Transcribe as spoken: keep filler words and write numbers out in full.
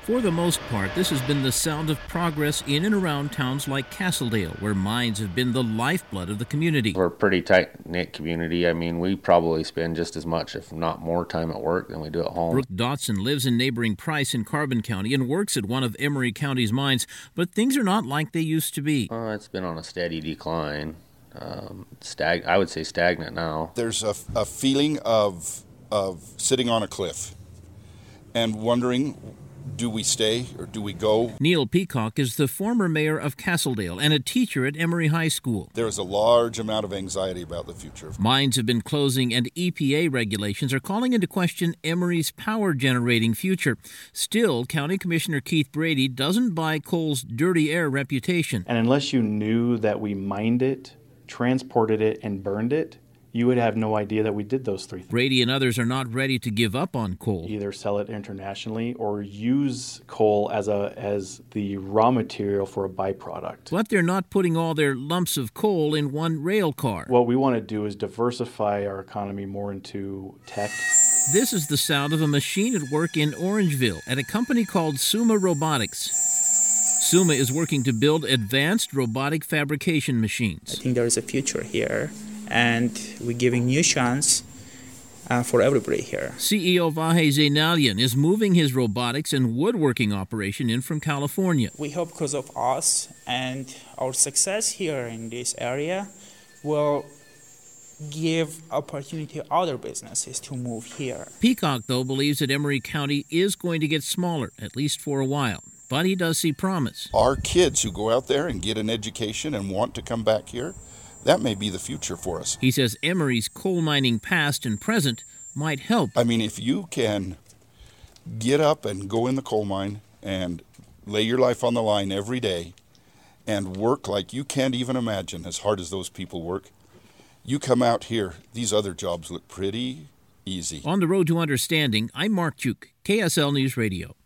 For the most part, this has been the sound of progress in and around towns like Castledale, where mines have been the lifeblood of the community. We're a pretty tight-knit community. I mean, we probably spend just as much, if not more, time at work than we do at home. Brooke Dotson lives in neighboring Price in Carbon County and works at one of Emery County's mines, but things are not like they used to be. Uh, it's been on a steady decline. Um, stag- I would say stagnant now. There's a, a feeling of of sitting on a cliff and wondering, do we stay or do we go? Neil Peacock is the former mayor of Castledale and a teacher at Emery High School. There is a large amount of anxiety about the future. Mines have been closing and E P A regulations are calling into question Emery's power-generating future. Still, County Commissioner Keith Brady doesn't buy coal's dirty air reputation. And unless you knew that we mined it, transported it, and burned it, you would have no idea that we did those three things. Brady and others are not ready to give up on coal. Either sell it internationally or use coal as a as the raw material for a byproduct. But they're not putting all their lumps of coal in one rail car. What we want to do is diversify our economy more into tech. This is the sound of a machine at work in Orangeville at a company called Suma Robotics. Suma is working to build advanced robotic fabrication machines. I think there is a future here, and we're giving new chance uh, for everybody here. C E O Vahe Zainalian is moving his robotics and woodworking operation in from California. We hope because of us and our success here in this area will give opportunity to other businesses to move here. Peacock, though, believes that Emery County is going to get smaller, at least for a while. But he does see promise. Our kids who go out there and get an education and want to come back here, that may be the future for us. He says Emery's coal mining past and present might help. I mean, if you can get up and go in the coal mine and lay your life on the line every day and work like you can't even imagine as hard as those people work, you come out here, these other jobs look pretty easy. On the road to understanding, I'm Mark Juke, K S L News Radio.